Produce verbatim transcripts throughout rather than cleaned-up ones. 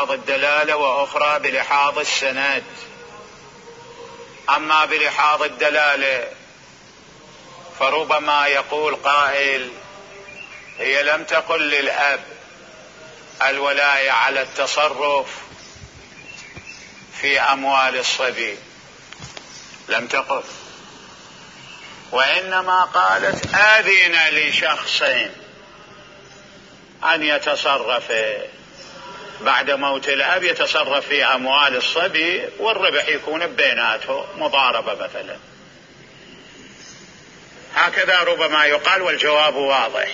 بلحاظ الدلالة وأخرى بلحاظ السند. أما بلحاظ الدلالة فربما يقول قائل هي لم تقل للأب الولاية على التصرف في أموال الصبي، لم تقل، وإنما قالت آذن لشخص أن يتصرف بعد موت الأب، يتصرف في أموال الصبي والربح يكون بيناته مضاربة مثلا. هكذا ربما يقال، والجواب واضح.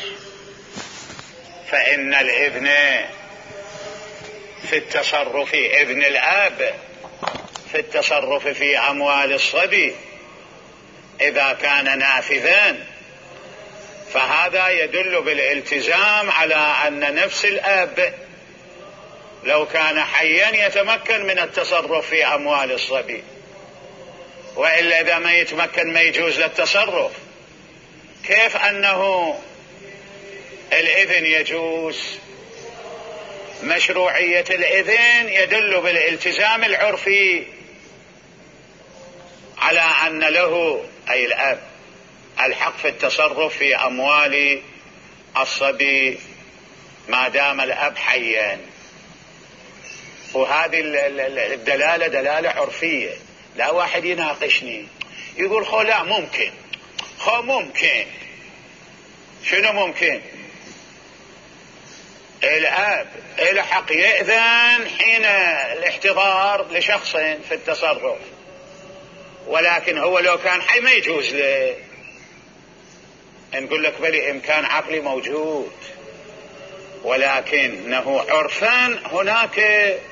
فإن الابن في التصرف، ابن الأب في التصرف في أموال الصبي إذا كان نافذا فهذا يدل بالالتزام على أن نفس الأب لو كان حيا يتمكن من التصرف في أموال الصبي، وإلا إذا ما يتمكن ما يجوز للتصرف. كيف أنه الإذن يجوز؟ مشروعية الإذن يدل بالالتزام العرفي على أن له أي الأب الحق في التصرف في أموال الصبي ما دام الأب حيا. وهذه الدلالة دلالة عرفية، لا واحد يناقشني يقول خو لا ممكن، خو ممكن. شنو ممكن؟ الأب له حق يأذن حين الاحتضار لشخص في التصرف، ولكن هو لو كان حي ما يجوز له. نقول لك بلي إمكان عقلي موجود، ولكنه عرفا هناك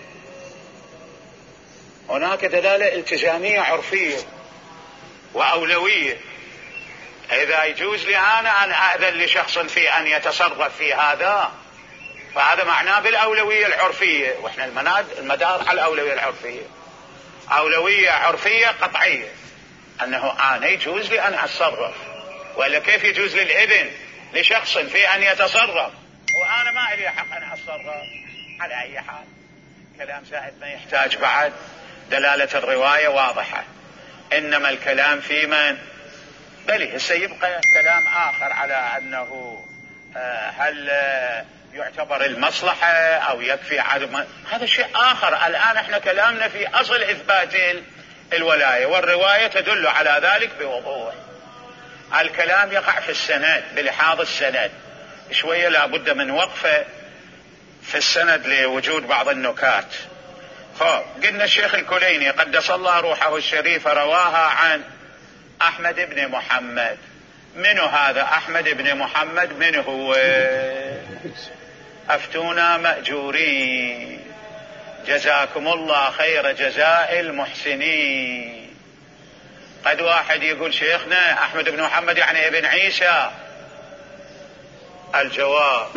هناك دلالة التزامية عرفية وأولوية. إذا يجوز لي أنا أن أأذن لشخص في أن يتصرف في هذا فهذا معناه بالأولوية العرفية، وإحنا المدار على الأولوية العرفية، أولوية عرفية قطعية أنه أنا يجوز لي أن أتصرف، وإلا كيف يجوز لي الإذن لشخص في أن يتصرف وأنا ما لي حق أن أتصرف؟ على أي حال كلام زائد ما يحتاج بعد دلالة الرواية واضحة. إنما الكلام في من بلي هسه يبقى كلام آخر على أنه هل يعتبر المصلحة أو يكفي عدم، هذا شيء آخر. الآن احنا كلامنا في أصل إثبات الولاية، والرواية تدل على ذلك بوضوح. الكلام يقع في السند بلحاظ السند، شوية لابد من وقفة في السند لوجود بعض النكات. قلنا الشيخ الكليني قدس الله روحه الشريف رواها عن أحمد بن محمد. من هذا أحمد بن محمد؟ من هو؟ أفتونا مأجورين، جزاكم الله خير جزاء المحسنين. قد واحد يقول شيخنا أحمد بن محمد يعني ابن عيسى. الجواب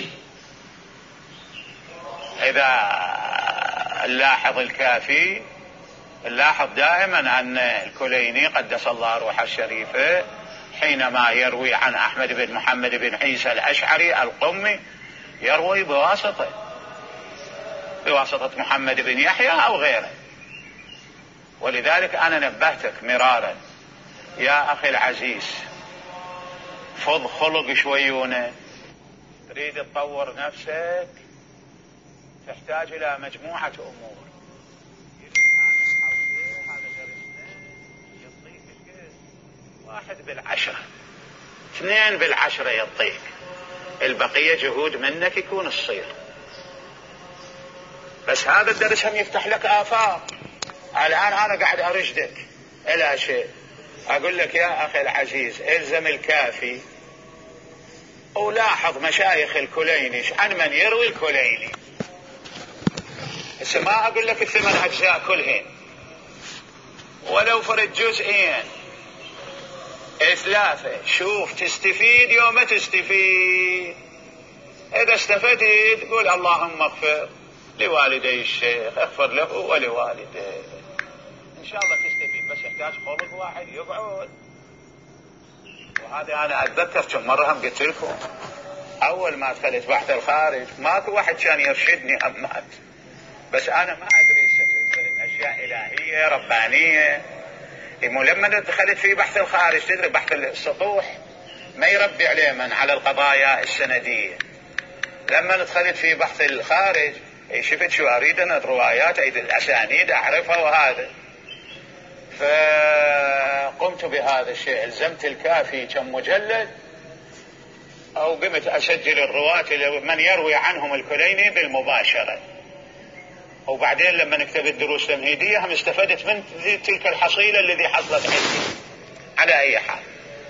إذا نلاحظ الكافي، نلاحظ دائما أن الكليني قدس الله روحه الشريفة حينما يروي عن أحمد بن محمد بن عيسى الأشعري القمي يروي بواسطة بواسطة محمد بن يحيى أو غيره. ولذلك أنا نبهتك مرارا يا أخي العزيز، فض خلق شويونة، تريد تطور نفسك تحتاج إلى مجموعة أمور. واحد بالعشرة، اثنين بالعشرة يعطيك، البقية جهود منك يكون الصير. بس هذا الدرس هم يفتح لك آفاق. الآن أنا قاعد أرشدك إلى شيء، أقول لك يا أخي العزيز إلزم الكافي ولاحظ مشايخ الكليني عن من يروي الكليني. بس ما أقول لك الثمان أجزاء كلهن، ولو فرد جزئين ثلاثة، شوف تستفيد يوم ما تستفيد. إذا استفدت قول اللهم اغفر لوالدي الشيخ، اغفر له ولوالديه، إن شاء الله تستفيد. بس يحتاج خلق واحد يقعد. وهذا أنا أتذكر كم مرة هم قلت لكم أول ما دخلت بحث الخارج ماكو واحد كان يرشدني، أمات بس أنا ما أدري أشياء إلهية ربانية. لما دخلت في بحث الخارج، تدري بحث السطوح ما يربي عليه من على القضايا السندية. لما دخلت في بحث الخارج شفت شو أريد أنا الروايات أيضا الأسانيد أعرفها، وهذا فقمت بهذا الشيء. الزمت الكافي كم مجلد، أو قمت أسجل الرواة من يروي عنهم الكليني بالمباشرة. وبعدين لما نكتب الدروس التمهيدية هم استفدت من تلك الحصيلة الذي حصلت عندي. على أي حال،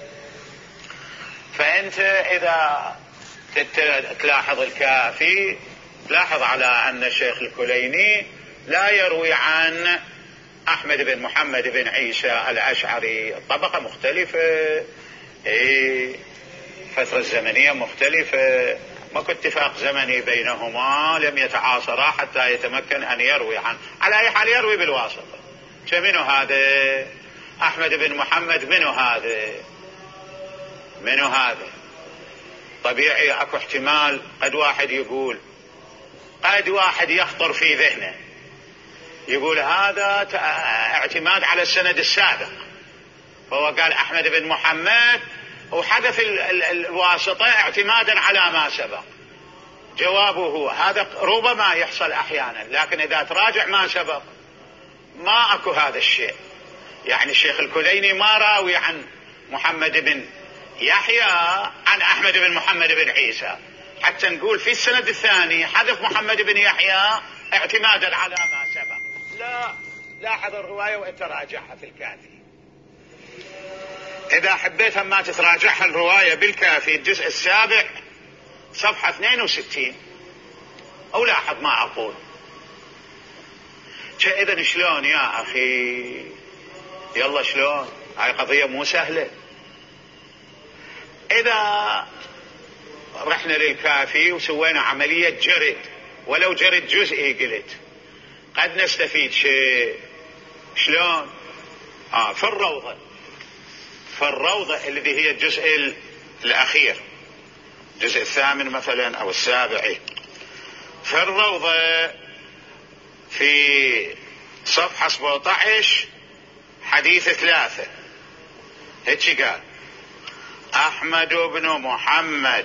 فأنت إذا تلاحظ الكافي تلاحظ على أن الشيخ الكليني لا يروي عن أحمد بن محمد بن عيسى الأشعري. الطبقة مختلفة، إيه، فترة الزمنية مختلفة، ماكو اتفاق زمني بينهما، لم يتعاصرا حتى يتمكن أن يروي عنه. على أي حال يروي بالواسطة. منو هذا أحمد بن محمد؟ منو هذا منو هذا طبيعي أكو احتمال قد واحد يقول، قد واحد يخطر في ذهنه يقول هذا اعتماد على السند السابق، فهو قال أحمد بن محمد وحذف الواسطة اعتمادا على ما سبق. جوابه هو هذا ربما يحصل أحيانا، لكن إذا تراجع ما سبق ما أكو هذا الشيء. يعني الشيخ الكليني ما راوي عن محمد بن يحيى عن أحمد بن محمد بن عيسى حتى نقول في السند الثاني حذف محمد بن يحيى اعتمادا على ما سبق. لا، لاحظ الرواية وانت راجعها في الكافي. إذا حبيت ما تتراجعها الرواية بالكافي الجزء السابع صفحة اثنين وستين، أو لاحظ ما أقول. إذن شلون يا أخي؟ يلا شلون؟ هاي قضية مو سهلة. إذا رحنا للكافي وسوينا عملية جرد، ولو جرد جزئي قلت، قد نستفيد شيء. شلون؟ آه في الروضة في الروضة الذي هي الجزء الأخير، الجزء الثامن مثلا أو السابع. في الروضة في صفحة سبعة عشر حديث ثلاثة هيك قال: أحمد بن محمد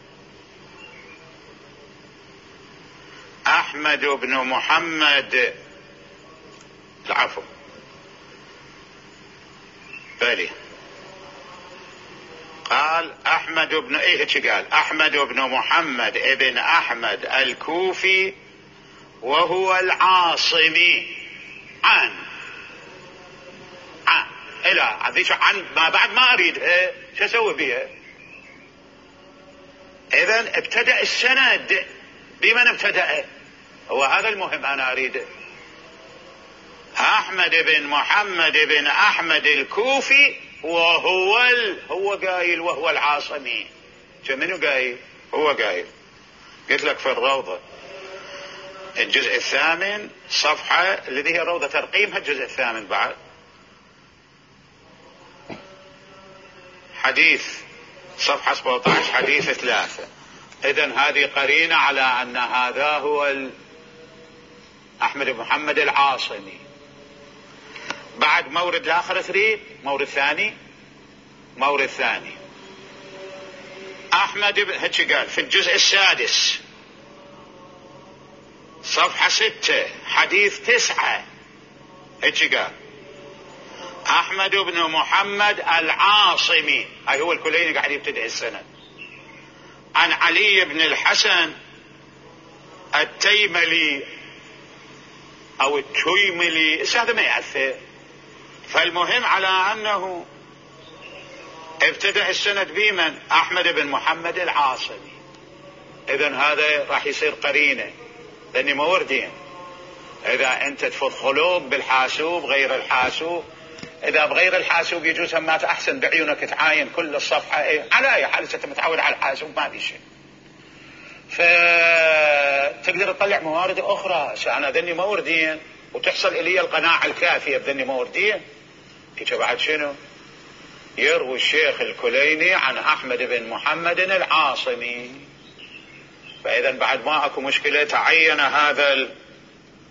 أحمد بن محمد العفو بلي قال أحمد بن إيه هيك قال أحمد بن محمد ابن أحمد الكوفي وهو العاصمي عن عن إلى هذيك عن ما بعد ما أريد شو أسوي بيها. إذن ابتدأ السند بمن ابتدأ؟ هو هذا المهم أنا أريده. أحمد بن محمد بن أحمد الكوفي وهو ال... هو قايل وهو العاصمي. منو قايل؟ هو قايل. قلت لك في الروضة الجزء الثامن صفحة الذي هي روضة ترقيمها الجزء الثامن بعد حديث صفحة سبعة عشر حديث ثلاثة. إذن هذه قرينة على أن هذا هو أحمد بن محمد العاصمي. بعد مورد الآخر تريد مورد ثاني مورد ثاني أحمد بن هيك قال في الجزء السادس صفحة ستة حديث تسعة هيك قال أحمد بن محمد العاصمي. هاي هو الكليني قاعد يبتدئ السنة عن علي بن الحسن التيملي أو التيملي، هذا ما يأثر. فالمهم على أنه ابتدأ السند بمن؟ أحمد بن محمد العاصمي. إذن هذا راح يصير قرينة لأني موردين. إذا أنت تفض خلوق بالحاسوب غير الحاسوب، إذا بغير الحاسوب يجوز همات أحسن بعيونك تعاين كل الصفحة. إيه؟ على أي حال أنت متعود على الحاسوب ما في شيء، فتقدر تطلع موارد أخرى. أنا ذني موردين وتحصل إلي القناعة الكافية بذني موردين. إيش بعد شنو؟ يروي الشيخ الكليني عن أحمد بن محمد العاصمي. فإذا بعد ما أكو مشكلة تعين هذا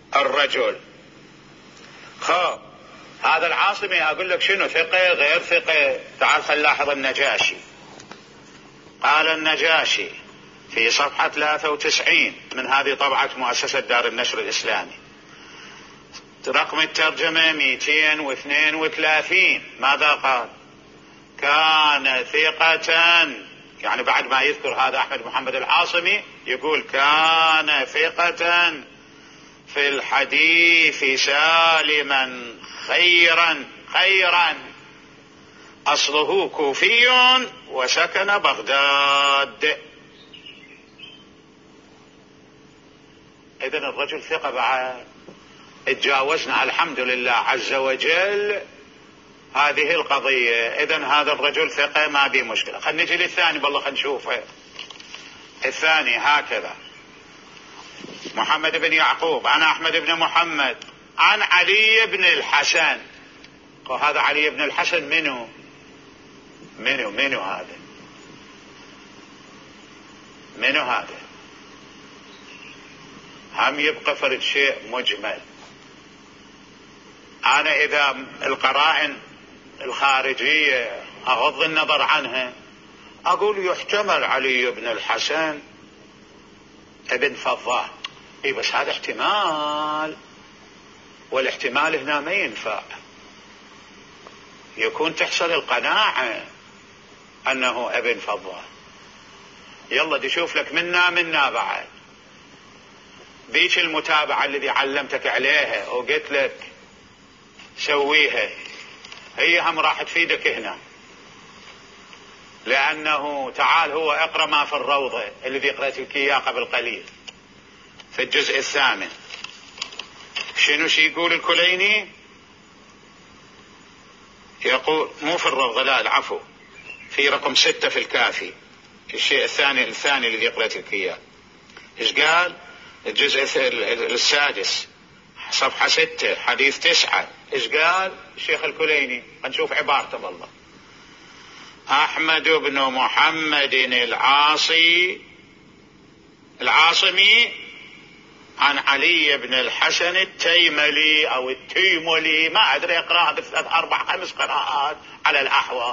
الرجل. خب هذا العاصمي أقول لك شنو، ثقة غير ثقة؟ تعال خل نلاحظ النجاشي. قال النجاشي في صفحة ثلاثة وتسعين من هذه طبعة مؤسسة دار النشر الإسلامي، رقم الترجمة مئتين واثنين وثلاثين، ماذا قال؟ كان ثقة، يعني بعد ما يذكر هذا أحمد محمد العاصمي يقول كان ثقة في الحديث سالما خيرا خيرا، أصله كوفي وسكن بغداد. إذن الرجل ثقة بعد، اتجاوزنا الحمد لله عز وجل هذه القضية. إذن هذا الرجل ثقة ما بي مشكلة. خلينا نجي للثاني، بالله خلينا نشوفه. الثاني هكذا: محمد بن يعقوب عن أحمد بن محمد عن علي بن الحسن. وهذا علي بن الحسن منو منو منو هذا منو هذا هم يبقى فرد شيء مجمل. أنا إذا القرائن الخارجية أغض النظر عنها أقول يحتمل علي بن الحسن ابن فضال، إيه بس هذا احتمال، والاحتمال هنا ما ينفع، يكون تحصل القناعة أنه ابن فضال. يلا دي شوف لك منا منا بعد بيش المتابعة الذي علمتك عليها وقلت لك سويها، هي هم راح تفيدك هنا، لأنه تعال هو اقرأ ما في الروضة الذي قرأت لك إياه قبل قليل في الجزء الثامن. شنو شي يقول الكليني؟ يقول مو في الروضة، لا العفو، في رقم ستة في الكافي، الشيء الثاني الثاني الذي قرأت لك إياه. إيش قال؟ الجزء السادس صفحة ستة حديث تسعة. إيش قال الشيخ الكليني؟ نشوف عبارته بالله: أحمد بن محمد العاصي العاصمي عن علي بن الحسن التيملي أو التيملي، ما أدري أقرأها بثلاث أربع خمس قراءات على الأحوال.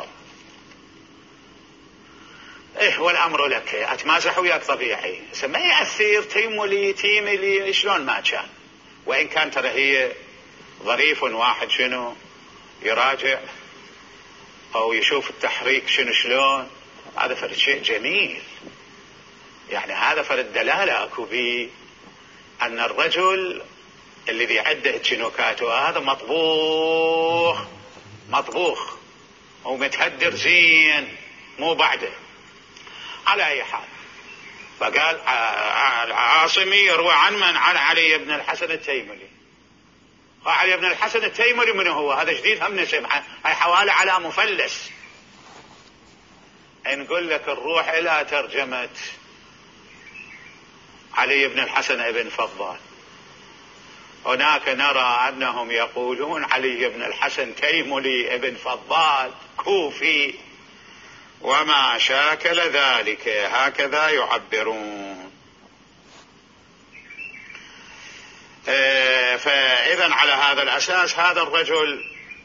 إيه والأمر لك، أتمازح وياك طبيعي، ما يأثير تيملي تيملي شلون ما كان، وإن كان ترى هي ظريف واحد شنو يراجع أو يشوف التحريك شنو شلون، هذا فرد شيء جميل. يعني هذا فرد دلالة أكو بي أن الرجل الذي عنده جنوكاته هذا مطبوخ مطبوخ ومتهدر زين، مو بعده. على أي حال، فقال العاصمي يروى عن من؟ عن علي بن الحسن التيملي. علي بن الحسن التيملي من هو؟ هذا جديد هم نسم، هاي حوالي على مفلس. نقول لك نروح إلى ترجمة علي بن الحسن ابن فضال، هناك نرى أنهم يقولون علي بن الحسن تيملي ابن فضال كوفي وما شاكل ذلك، هكذا يعبرون. فإذا على هذا الأساس هذا الرجل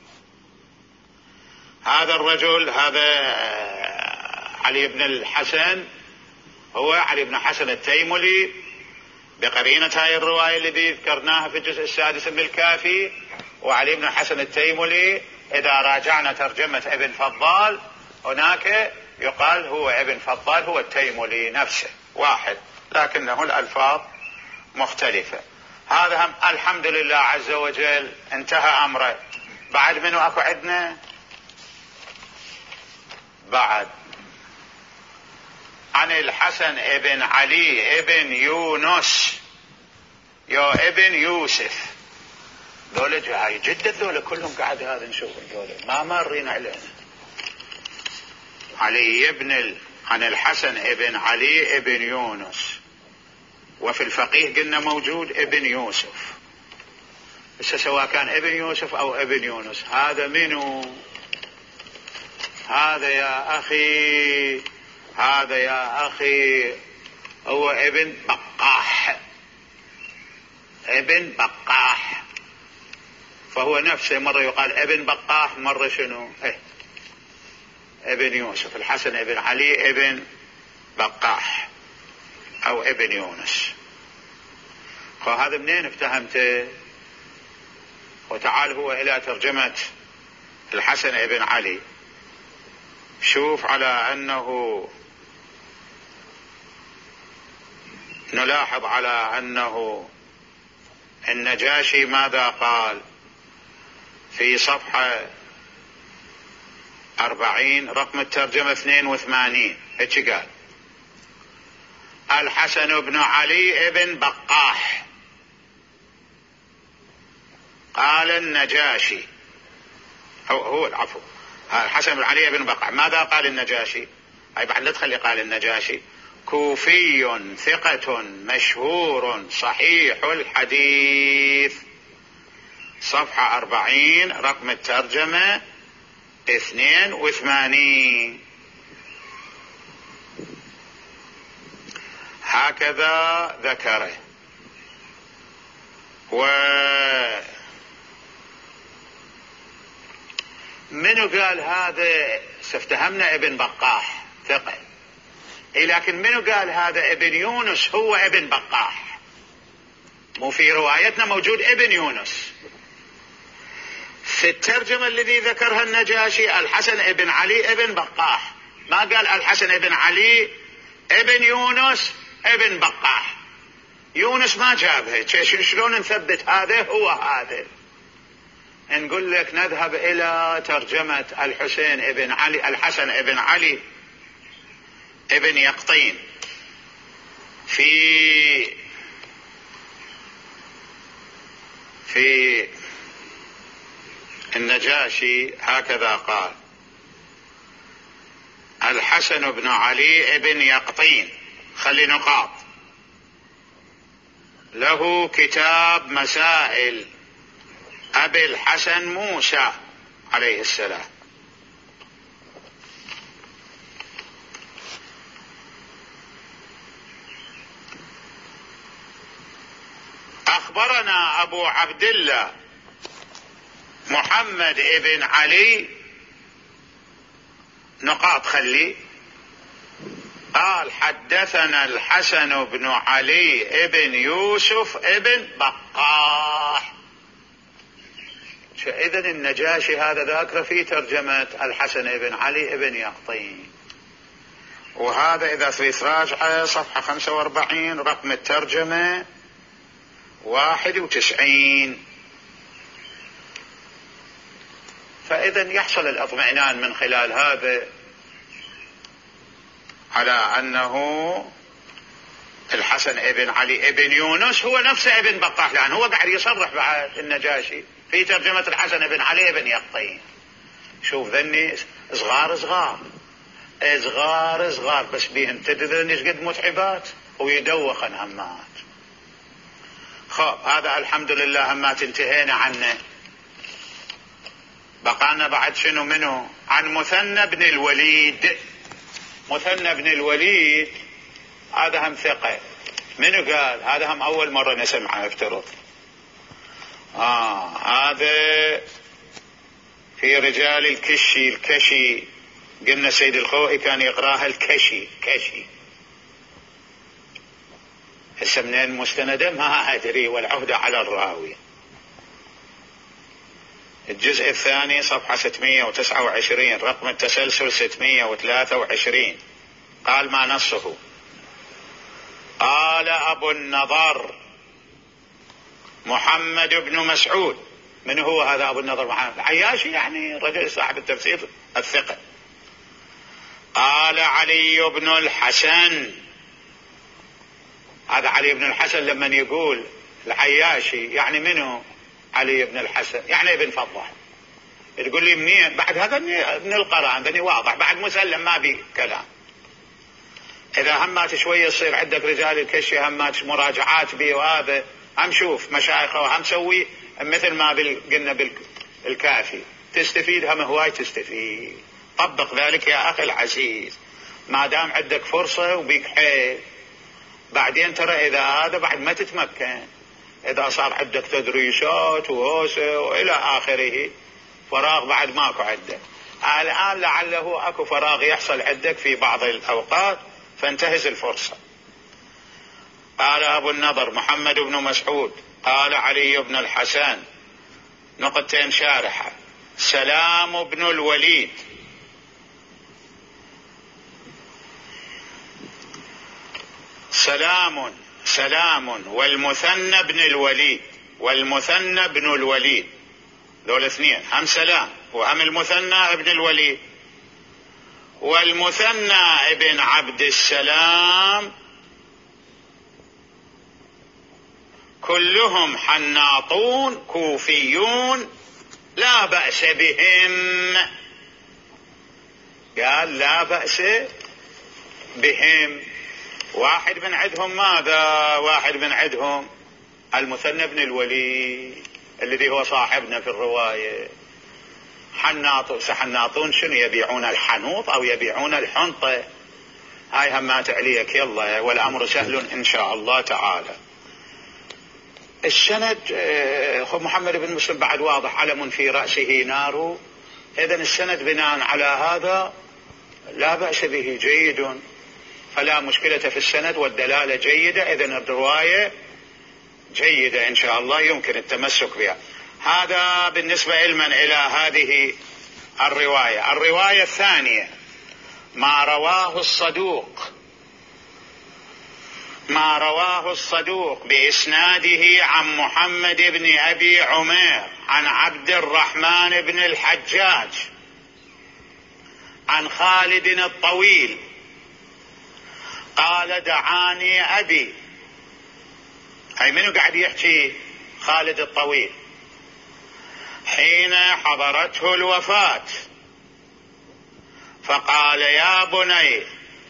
هذا الرجل هذا علي بن الحسن هو علي بن حسن التيملي بقرينة هاي الرواية التي ذكرناها في الجزء السادس من الكافي. وعلي بن حسن التيملي إذا راجعنا ترجمة ابن فضال هناك يقال هو ابن فضال هو التيملي نفسه واحد، لكنه الألفاظ مختلفة. هذا هم الحمد لله عز وجل انتهى أمره. بعد منه أكو عندنا بعد عن الحسن ابن علي ابن يونس يا ابن يوسف. ذولا جاي جدد، ذولا كلهم قاعد هذا نشوف، ذولا ما مارين علينا. علي ابن ال... عن الحسن ابن علي ابن يونس، وفي الفقيه قلنا موجود ابن يوسف. بس سواء كان ابن يوسف او ابن يونس، هذا منو؟ هذا يا اخي هذا يا اخي هو ابن بقاح ابن بقاح، فهو نفسه مرة يقال ابن بقاح، مرة شنو إيه ابن يوسف. الحسن ابن علي ابن بقاح أو ابن يونس. وهذا منين افتهمته؟ وتعال هو إلى ترجمة الحسن ابن علي، شوف على أنه نلاحظ على أنه النجاشي ماذا قال في صفحة أربعين رقم الترجمة اثنين وثمانين. هيك قال: الحسن بن علي ابن بقاح. قال النجاشي، هو, هو العفو الحسن بن علي ابن بقاح. ماذا قال النجاشي؟ أي بعد لا تخلي قال النجاشي: كوفي ثقة مشهور صحيح الحديث. صفحة أربعين رقم الترجمة اثنين وثمانين. هكذا ذكره. ومنو قال هذا؟ سافتهمنا ابن بقاح ثقة، لكن منو قال هذا ابن يونس هو ابن بقاح؟ مو في روايتنا موجود ابن يونس. في الترجمة الذي ذكرها النجاشي الحسن ابن علي ابن بقاح، ما قال الحسن ابن علي ابن يونس ابن بقاح. يونس ما جابها. شلون نثبت هذا هو هذا؟ نقول لك نذهب إلى ترجمة الحسين ابن علي الحسن ابن علي ابن يقطين في في النجاشي. هكذا قال: الحسن بن علي ابن يقطين، خلي نقاط، له كتاب مسائل أبي الحسن موسى عليه السلام. أخبرنا أبو عبد الله محمد ابن علي، نقاط خلي، قال: حدثنا الحسن بن علي ابن يوسف ابن بقاح. إذن النجاشي هذا ذاكر في ترجمة الحسن ابن علي ابن يقطين. وهذا إذا في راجعة صفحة خمسة وأربعين رقم الترجمة واحد وتسعين. فإذا يحصل الاطمئنان من خلال هذا على أنه الحسن ابن علي ابن يونس هو نفسه ابن بقاح، لأن هو قاعد يصرح بعد النجاشي في ترجمة الحسن ابن علي ابن يقطين. شوف ذني صغار صغار صغار صغار بس بيهم تدري ايش قد متعبات ويدوخن همات. خب هذا الحمد لله همات انتهينا عنه. بقانا بعد شنو منه؟ عن مثنى بن الوليد. مثنى بن الوليد هذا هم ثقة. منو قال؟ هذا هم أول مرة نسمعه افترض. آه هذا في رجال الكشي. الكشي قلنا سيد الخوئي كان يقراها الكشي كشي. هسه منين مستندة ما أدري، والعهدة على الراوي. الجزء الثاني صفحة ستمائة وتسعة وعشرين رقم التسلسل ستمائة وثلاثة وعشرين. قال ما نصه: قال أبو النضر محمد بن مسعود. من هو هذا أبو النضر محمد؟ عياشي يعني رجل صاحب التفسير الثقة. قال علي بن الحسن. هذا علي بن الحسن لما يقول العياشي يعني منه علي بن الحسن؟ يعني ابن فضل. تقول لي منين؟ بعد هذا من القرآن ذني واضح، بعد مسلم ما بي كلام. إذا همات شوية يصير عندك رجال الكشي همات مراجعات بي، وهذا هم شوف مشايخه وهم سوي مثل ما قلنا بالكافي، تستفيد هم هواي تستفيد. طبق ذلك يا أخي العزيز ما دام عندك فرصة وبيك حيل. بعدين ترى إذا هذا بعد ما تتمكن إذا صار عندك تدريسات وهوسة وإلى آخره فراغ بعد ماكو عندك. الآن لعله أكو فراغ يحصل عندك في بعض الأوقات فانتهز الفرصة. قال أبو النضر محمد بن مسعود قال علي بن الحسن نقطتين شارحة. سلام بن الوليد سلام سلام والمثنى بن الوليد والمثنى بن الوليد، ذول اثنين، هم سلام وهم المثنى ابن الوليد. والمثنى ابن عبد السلام كلهم حناطون كوفيون لا بأس بهم. قال لا بأس بهم. واحد من عندهم ماذا؟ واحد من عندهم المثنى بن الوليد الذي هو صاحبنا في الرواية. حناطون سحناطون شنو؟ يبيعون الحنوط أو يبيعون الحنطة. هاي همات عليك يلا، والأمر سهل إن شاء الله تعالى. السند خب محمد بن مسلم بعد واضح علم في رأسه نار. إذن السند بناء على هذا لا بأس به، جيد، فلا مشكلة في السند والدلالة جيدة. إذن الرواية جيدة إن شاء الله يمكن التمسك بها. هذا بالنسبة علما إلى هذه الرواية. الرواية الثانية ما رواه الصدوق ما رواه الصدوق بإسناده عن محمد بن أبي عمير عن عبد الرحمن بن الحجاج عن خالد الطويل قال دعاني أبي. أي منو قاعد يحكي؟ خالد الطويل. حين حضرته الوفاة فقال يا بني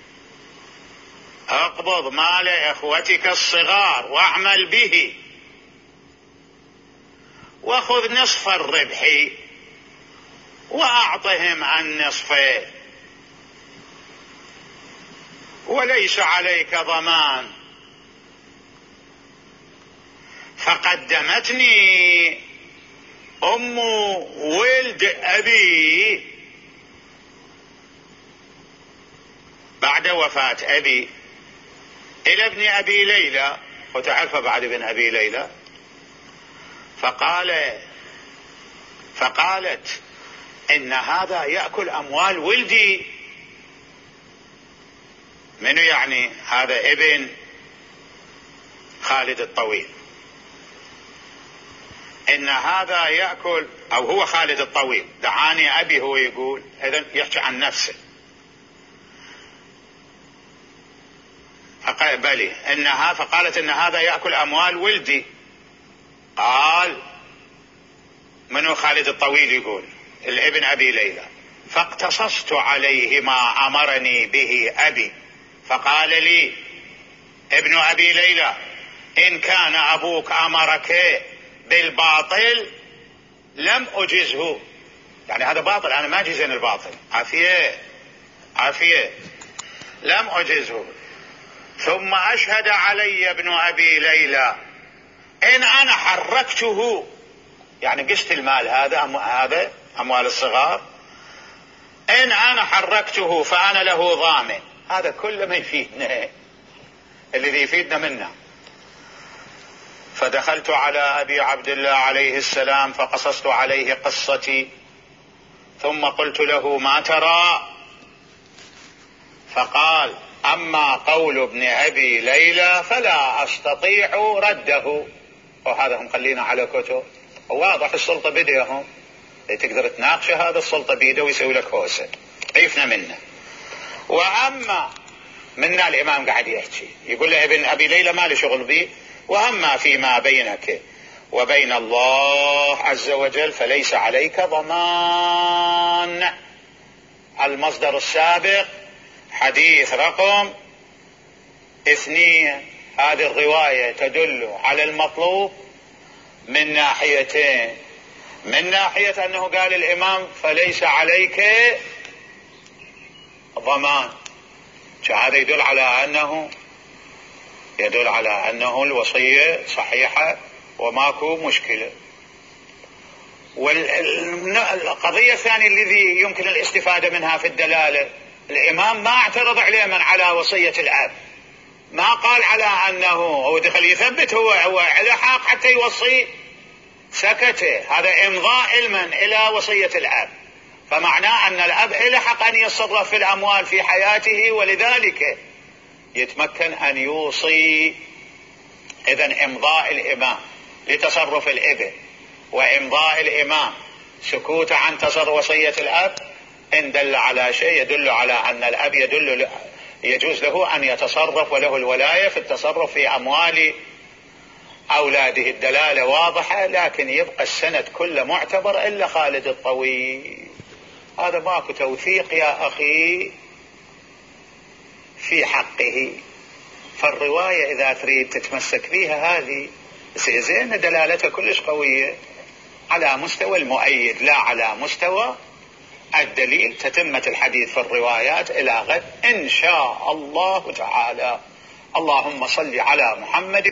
اقبض مال اخوتك الصغار واعمل به وخذ نصف الربح واعطهم النصف وليس عليك ضمان. فقدمتني ام ولد ابي بعد وفاة ابي الى ابن ابي ليلى، وتعرف بعد ابن ابي ليلى. فقال فقالت ان هذا يأكل اموال ولدي. منو يعني؟ هذا ابن خالد الطويل. ان هذا يأكل، او هو خالد الطويل دعاني ابي، هو يقول اذن يحكي عن نفسه. فقال بلي انها فقالت ان هذا يأكل اموال ولدي. قال منو؟ خالد الطويل يقول الابن ابي ليلى. فاقتصصت عليه ما امرني به ابي فقال لي ابن ابي ليلى ان كان ابوك امرك بالباطل لم اجزه. يعني هذا باطل، انا ما اجزن الباطل. عافية عافية، لم اجزه. ثم اشهد علي ابن ابي ليلى ان انا حركته، يعني قسط المال هذا هذا اموال الصغار، ان انا حركته فانا له ضامن. هذا كله ما يفيدنا، الذي يفيدنا منه. فدخلت على ابي عبد الله عليه السلام فقصصت عليه قصتي ثم قلت له ما ترى؟ فقال اما قول ابن ابي ليلى فلا استطيع رده. وهذا هم خلينا على كتب واضح، السلطة بديهم، تقدر تناقش هذا السلطة بيده ويسوي لك هوسة، عيفنا منه. واما منا الامام قاعد يحكي يقول له ابن ابي ليلى ما له شغل به، واما فيما بينك وبين الله عز وجل فليس عليك ضمان. المصدر السابق حديث رقم اثنين. هذه الرواية تدل على المطلوب من ناحيتين. من ناحية انه قال الامام فليس عليك ضمان، هذا يدل على انه يدل على انه الوصية صحيحة وماكو مشكلة. والقضية الثانية الذي يمكن الاستفادة منها في الدلالة، الإمام ما اعترض عليه من على وصية الأب، ما قال على أنه هو دخل يثبت هو هو على حق حتى يوصي، سكت. هذا إمضاء علما إلى وصية الأب، فمعناه أن الأب له حق أن يتصرف في الأموال في حياته، ولذلك يتمكن أن يوصي. إذن إمضاء الإمام لتصرف الابن وإمضاء الإمام سكوت عن تصرف وصية الأب إن دل على شيء يدل على أن الأب يدل يجوز له أن يتصرف وله الولاية في التصرف في أموال أولاده. الدلالة واضحة، لكن يبقى السند كله معتبر إلا خالد الطويل. هذا ماكو توثيق يا أخي في حقه. فالرواية إذا تريد تتمسك بها هذه زين، دلالتها كلش قوية على مستوى المؤيد لا على مستوى الدليل. تتمة الحديث في الروايات إلى غد إن شاء الله تعالى. اللهم صل على محمد.